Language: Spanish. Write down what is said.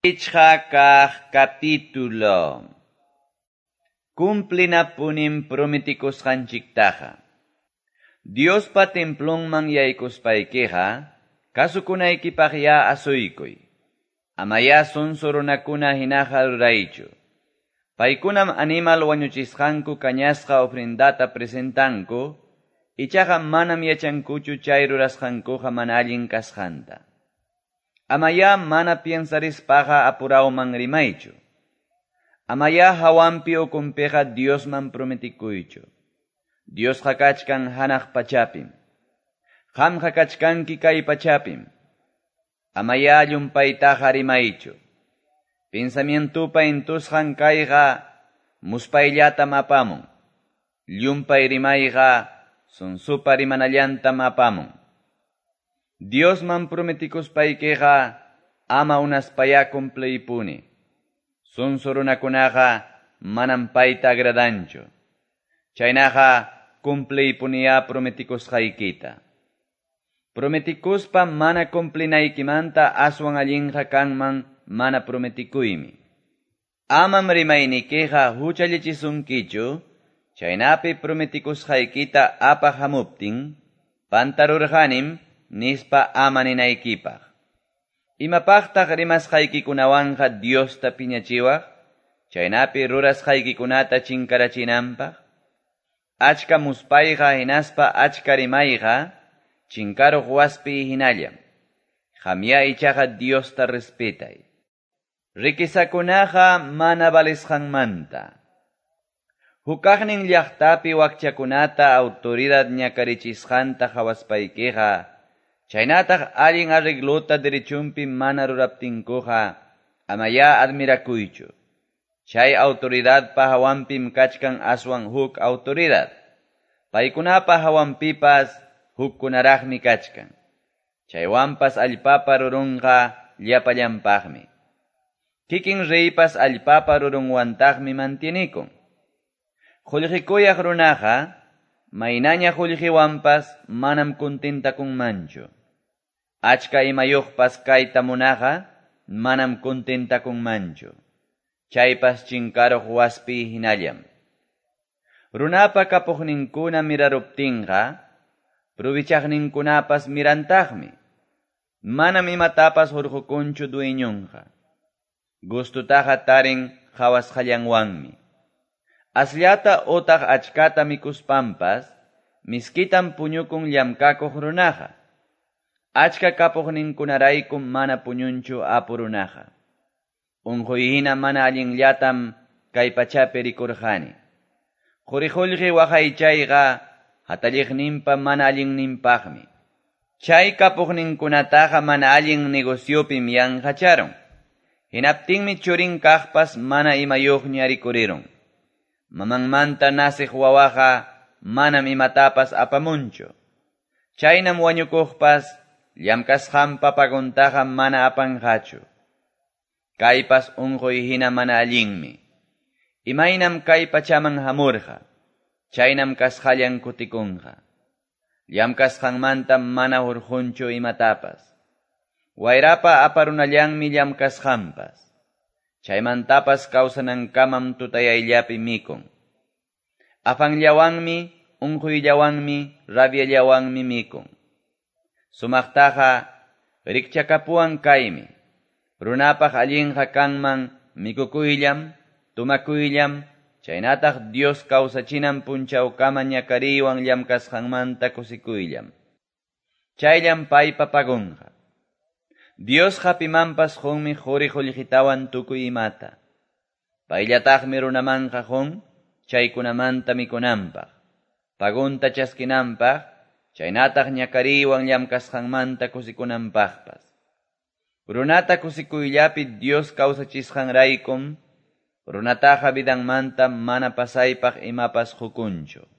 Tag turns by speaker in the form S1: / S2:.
S1: Capítulo Cumplina punim prometicus hanchiktaja. Dios pa templong mangyaykus paikeja, kasukunaykipagya asuikoy. Amaya sunsurunakuna hinajaruraicho. Paikunam animal wañuchisqanku kañasqa ofrendata presentanku, ichaqa manam yachankuchu chay rurasqankuqa mana allin kasqanta. Amaya mana piensarispaqa apurauman rimaychu. Amaya hawampi ukunpiqa Diosman prometikuychu. Dios hakachkan hanaq pachapim. Qam hakachkanki kay pachapim. Amaya llumpaytaqa rimaychu. Pensamientupa intusqan kayqa muspayllatam apamun. Llumpay rimayqa sunsupa rimanallantam apamun. Diosman prometikus paykeqa ama unaspaya cumpliypuni. Sunsurunakunaqa manam payta agradanchu. Chaynaqa cumpliypuniya prometikusqaykita. Prometikuspa mana cumplinaykimanta aswan allinqa kanman mana prometikuymi. Amam rimaynikiqa huchallichisunkichu, chaynapi prometikusqaykita apaq hamuptin, pantarurqanim nispa ama ninaykipaq. Imapaqtaq rimasqaykikunawanqa Diosta piñachiwaq, chaynapi rurasqaykikunata chinkarachinanpaq. Achka muspayqa hinaspa achka rimayqa chinkaruq waspi hinallam. Qamya ichaqa Diosta respetay. Rikisakunaqa mana valisqanmanta. Hukaqnin llaqtapi wakchakunata autoridad ñakarichisqanta hawaspaykiqa, chaynataq allin arreglota derechumpi mana ruraptinkuqa amaya admirakuychu. Chay autoridad pa hawampim kachkan aswan huk autoridad. Paykunapa hawampipas hukkunaraqmi kachkan. Chaywanpas allpapa rurunqa llapallampaqmi. Kikin reypas allpapa rurunwantaqmi mantinikun. Qullqikuyaq runaqa maynaña qullqiwanpas manam contentakunmanchu. Achka imayuqpas kayta munaqa manam contentakunmanchu. Chaypas chinkaruq waspi hinallam. Runapa kapuqninkuna miraruptinqa, provichaqninkunapas mirantaqmi. Manam imatapas hurqukunchu dueñunqa. Gustutaqa tarin hawasqallanwanmi. Asllata otaq achkata mikuspampas, miskitan puñukun llamkakuq runaqa. Achka kapuqninkunaraykum mana puñunchu apurunaqa. Unquyhina mana allinllatam kay pachapi rikurqani. Quriqullqi waqaychayqa hatalliqninpa mana allinninpaqmi. Chay kapuqninkunataqa mana allin negociopim yanqacharun. Hinaptinmi churin kaqpas mana imayuqña rikurirun. Mamanmanta nasiq wawaqa manam imatapas apamunchu. Chaynam wañukuqpas llamkasqanpa paguntaqa mana apanqachu. Kaypas unquyhina mana allinmi. Imaynam kay pachaman hamurqa. Chaynam kasqallan kutikunqa. Llamkasqanmanta mana hurqunchu imatapas. Wayrapa aparunallanmi llamkasqanpas. Chaymantapas kawsanankamam tutayayllapi mikun. Afanllawanmi, unquyllawanmi, rabyallawanmi mikun. Sumaqtaqa rikchakapuwan kaymi. Runapaq allinqa kanman mikukuyllam, tumakuyllam, chaynataq Dios kawsachinan punchawkama ñakariywan llamkasqanmanta kusikuyllam. Chayllam paypa pagunqa. Dios hapimanpas qunmi quri qullqitawan tukuy imata. Payllataqmi runamanqa qun chaykunamanta mikunanpaq. Pagunta chaskinanpaq, chaynataq ñakariywan llamkasqanmanta kusikunanpaqpas. Runata kusikuyllapi Dios kawsachisqanraykum, runataqa vidanmanta mana pasaypaq imapas hukunchu.